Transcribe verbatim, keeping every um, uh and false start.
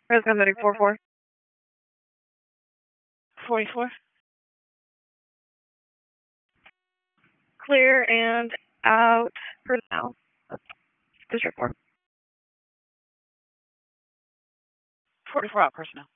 Resident Medic four four. forty-four. Clear and out for now. District four. forty-four out personnel.